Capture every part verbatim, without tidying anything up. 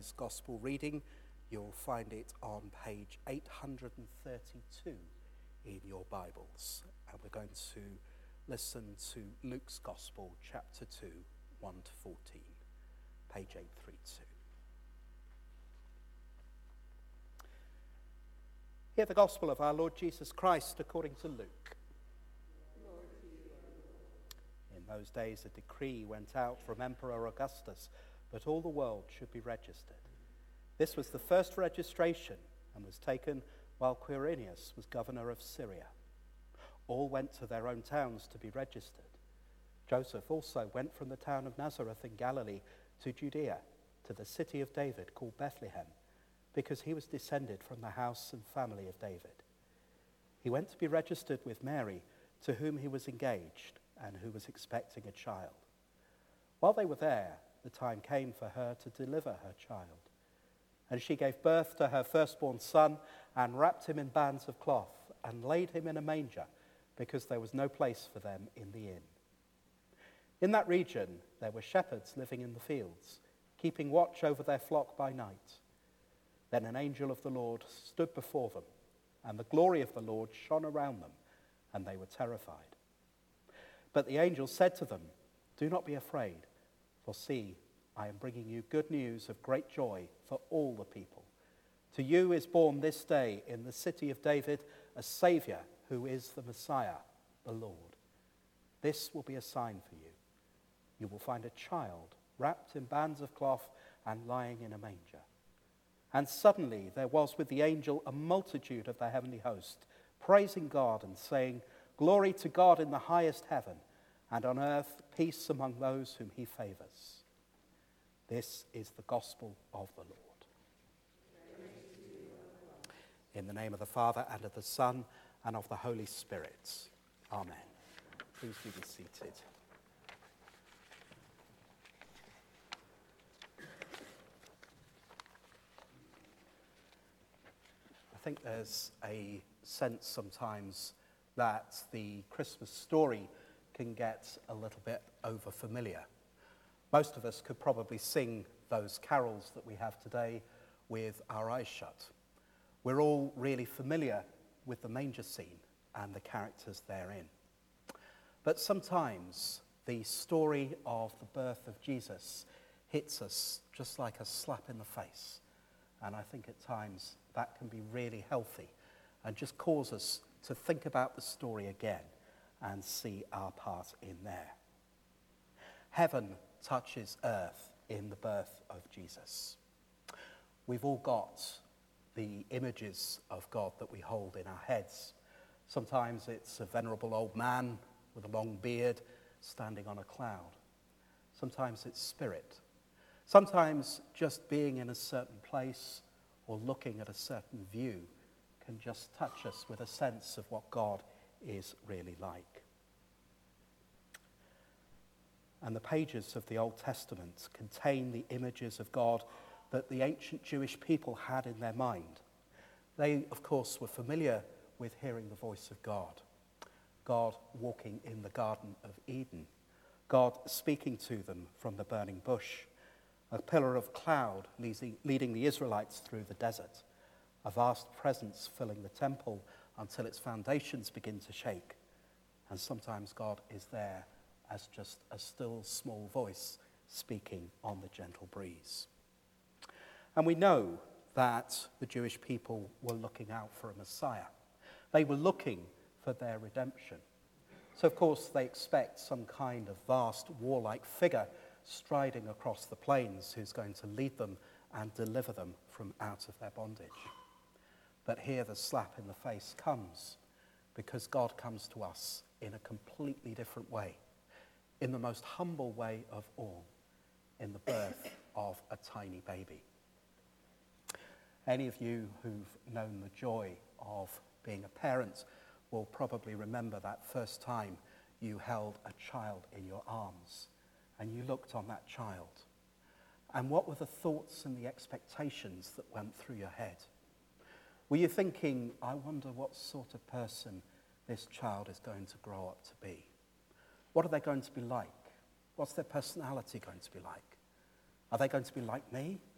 today's Gospel reading. You'll find it on page eight hundred thirty-two in your Bibles. And we're going to listen to Luke's Gospel, chapter two, one to fourteen, page eight thirty-two. Hear the Gospel of our Lord Jesus Christ according to Luke. In those days a decree went out from Emperor Augustus that all the world should be registered. This was the first registration and was taken while Quirinius was governor of Syria. All went to their own towns to be registered. Joseph also went from the town of Nazareth in Galilee to Judea, to the city of David called Bethlehem, because he was descended from the house and family of David. He went to be registered with Mary, to whom he was engaged and who was expecting a child. While they were there, the time came for her to deliver her child. And she gave birth to her firstborn son and wrapped him in bands of cloth and laid him in a manger because there was no place for them in the inn. In that region, there were shepherds living in the fields, keeping watch over their flock by night. Then an angel of the Lord stood before them, and the glory of the Lord shone around them, and they were terrified. But the angel said to them, "Do not be afraid, for see, I am bringing you good news of great joy for all the people. To you is born this day in the city of David a Saviour who is the Messiah, the Lord. This will be a sign for you. You will find a child wrapped in bands of cloth and lying in a manger." And suddenly there was with the angel a multitude of the heavenly host, praising God and saying, "Glory to God in the highest heaven, and on earth peace among those whom he favours." This is the gospel of the Lord. In the name of the Father, and of the Son, and of the Holy Spirit. Amen. Please be seated. I think there's a sense sometimes that the Christmas story can get a little bit over-familiar. Most of us could probably sing those carols that we have today with our eyes shut. We're all really familiar with the manger scene and the characters therein. But sometimes the story of the birth of Jesus hits us just like a slap in the face. And I think at times that can be really healthy and just cause us to think about the story again and see our part in there. Heaven touches earth in the birth of Jesus. We've all got the images of God that we hold in our heads. Sometimes it's a venerable old man with a long beard standing on a cloud. Sometimes it's spirit. Sometimes just being in a certain place or looking at a certain view can just touch us with a sense of what God is really like. And the pages of the Old Testament contain the images of God that the ancient Jewish people had in their mind. They, of course, were familiar with hearing the voice of God. God walking in the Garden of Eden. God speaking to them from the burning bush. A pillar of cloud leading the Israelites through the desert. A vast presence filling the temple until its foundations begin to shake. And sometimes God is there as just a still small voice speaking on the gentle breeze. And we know that the Jewish people were looking out for a Messiah. They were looking for their redemption. So of course they expect some kind of vast warlike figure striding across the plains who's going to lead them and deliver them from out of their bondage. But here the slap in the face comes because God comes to us in a completely different way. In the most humble way of all, in the birth of a tiny baby. Any of you who've known the joy of being a parent will probably remember that first time you held a child in your arms and you looked on that child. And what were the thoughts and the expectations that went through your head? Were you thinking, I wonder what sort of person this child is going to grow up to be? What are they going to be like? What's their personality going to be like? Are they going to be like me?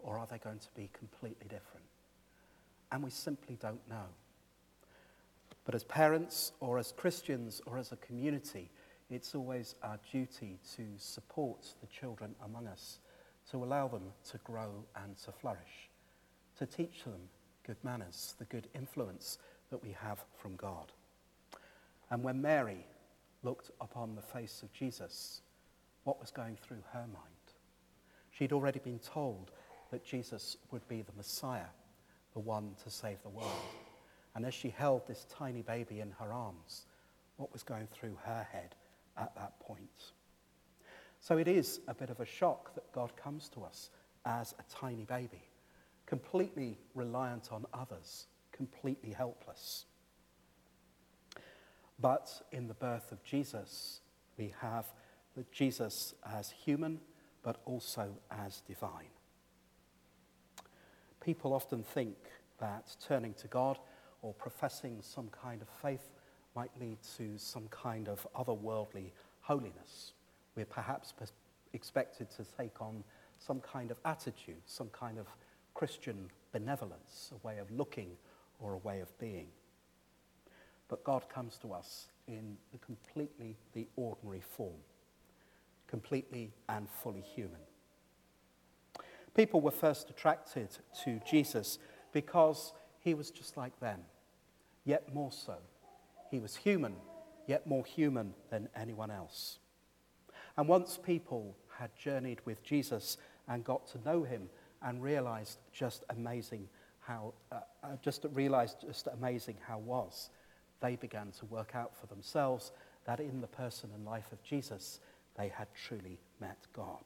or are they going to be completely different? And we simply don't know. But as parents, or as Christians, or as a community, it's always our duty to support the children among us, to allow them to grow and to flourish, to teach them good manners, the good influence that we have from God. And when Mary looked upon the face of Jesus, what was going through her mind? She'd already been told that Jesus would be the Messiah, the one to save the world. And as she held this tiny baby in her arms, what was going through her head at that point? So it is a bit of a shock that God comes to us as a tiny baby, completely reliant on others, completely helpless. But in the birth of Jesus, we have that Jesus as human, but also as divine. People often think that turning to God or professing some kind of faith might lead to some kind of otherworldly holiness. We're perhaps expected to take on some kind of attitude, some kind of Christian benevolence, a way of looking or a way of being. But God comes to us in the completely the ordinary form, completely and fully human. People were first attracted to Jesus because he was just like them, yet more so. He was human, yet more human than anyone else. And once people had journeyed with Jesus and got to know him and realized just amazing how, uh, uh, just realized just amazing how was, they began to work out for themselves that in the person and life of Jesus, they had truly met God.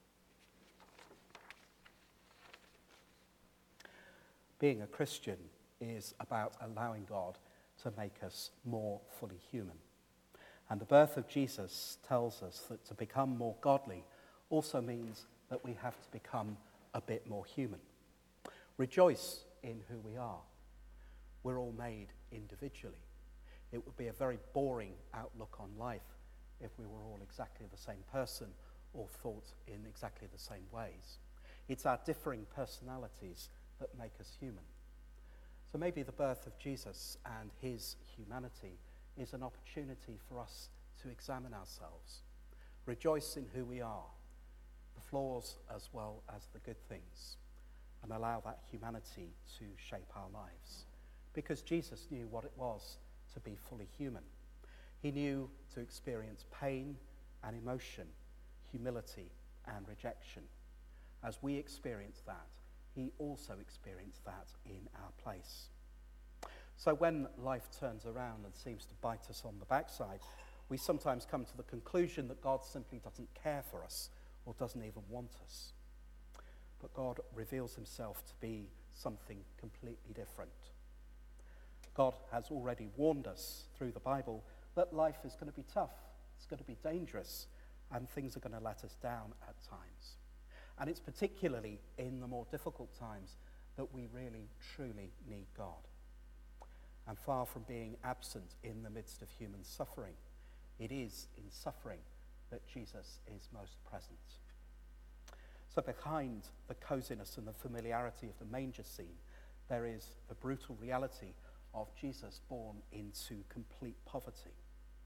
Being a Christian is about allowing God to make us more fully human. And the birth of Jesus tells us that to become more godly also means that we have to become a bit more human. Rejoice in who we are. We're all made individually. It would be a very boring outlook on life if we were all exactly the same person or thought in exactly the same ways. It's our differing personalities that make us human. So maybe the birth of Jesus and his humanity is an opportunity for us to examine ourselves, rejoice in who we are, the flaws as well as the good things, and allow that humanity to shape our lives. Because Jesus knew what it was to be fully human. He knew to experience pain and emotion, humility and rejection. As we experience that, he also experienced that in our place. So when life turns around and seems to bite us on the backside, we sometimes come to the conclusion that God simply doesn't care for us or doesn't even want us. But God reveals himself to be something completely different. God has already warned us through the Bible that life is going to be tough, it's going to be dangerous, and things are going to let us down at times. And it's particularly in the more difficult times that we really, truly need God. And far from being absent in the midst of human suffering, it is in suffering that Jesus is most present. So behind the coziness and the familiarity of the manger scene, there is the brutal reality of Jesus born into complete poverty.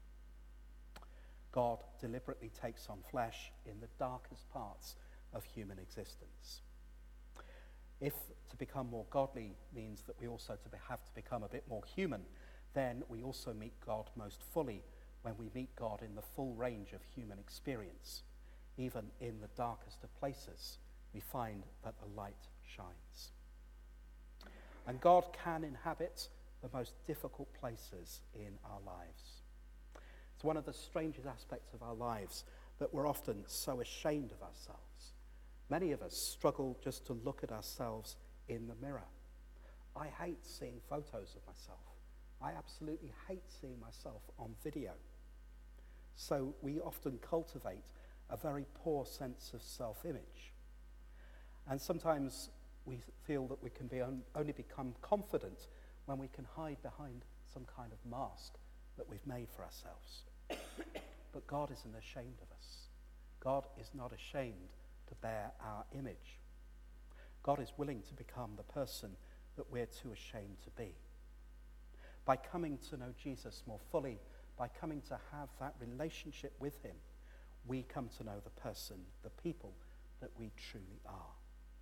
God deliberately takes on flesh in the darkest parts of human existence. If to become more godly means that we also to be, have to become a bit more human, then we also meet God most fully when we meet God in the full range of human experience. Even in the darkest of places, we find that the light shines. And God can inhabit the most difficult places in our lives. It's one of the strangest aspects of our lives that we're often so ashamed of ourselves. Many of us struggle just to look at ourselves in the mirror. I hate seeing photos of myself. I absolutely hate seeing myself on video. So we often cultivate a very poor sense of self-image. And sometimes we feel that we can be on, only become confident when we can hide behind some kind of mask that we've made for ourselves. But God isn't ashamed of us. God is not ashamed to bear our image. God is willing to become the person that we're too ashamed to be. By coming to know Jesus more fully, by coming to have that relationship with him, we come to know the person, the people that we truly are.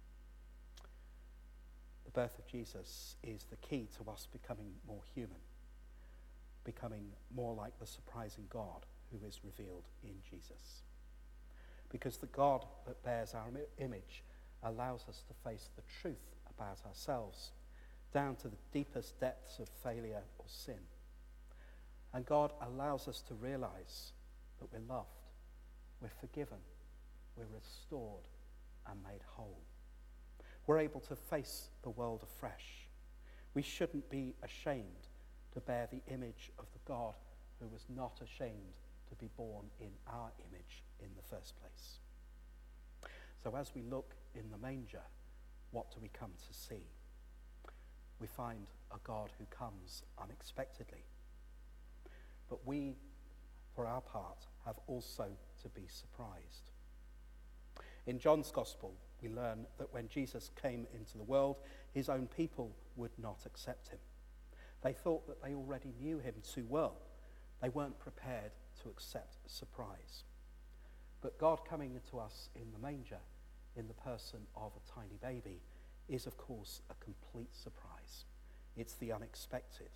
The birth of Jesus is the key to us becoming more human, becoming more like the surprising God who is revealed in Jesus. Because the God that bears our image allows us to face the truth about ourselves, down to the deepest depths of failure or sin. And God allows us to realize that we're loved, we're forgiven, we're restored and made whole. We're able to face the world afresh. We shouldn't be ashamed to bear the image of the God who was not ashamed to be born in our image in the first place. So as we look in the manger, what do we come to see? We find a God who comes unexpectedly. But we, for our part, have also to be surprised. In John's Gospel, we learn that when Jesus came into the world, his own people would not accept him. They thought that they already knew him too well. They weren't prepared to accept a surprise. But God coming into us in the manger, in the person of a tiny baby, is of course a complete surprise. It's the unexpected.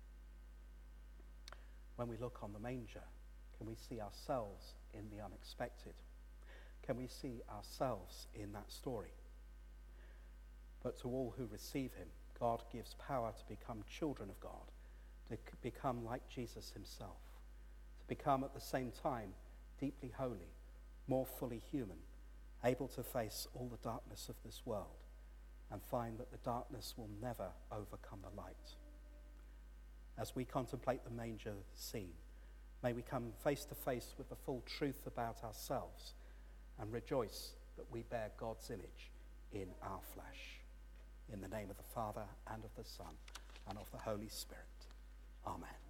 When we look on the manger, can we see ourselves in the unexpected? Can we see ourselves in that story? But to all who receive him, God gives power to become children of God, to become like Jesus himself, to become at the same time deeply holy, more fully human, able to face all the darkness of this world and find that the darkness will never overcome the light. As we contemplate the manger scene, may we come face to face with the full truth about ourselves and rejoice that we bear God's image in our flesh. In the name of the Father, and of the Son, and of the Holy Spirit. Amen.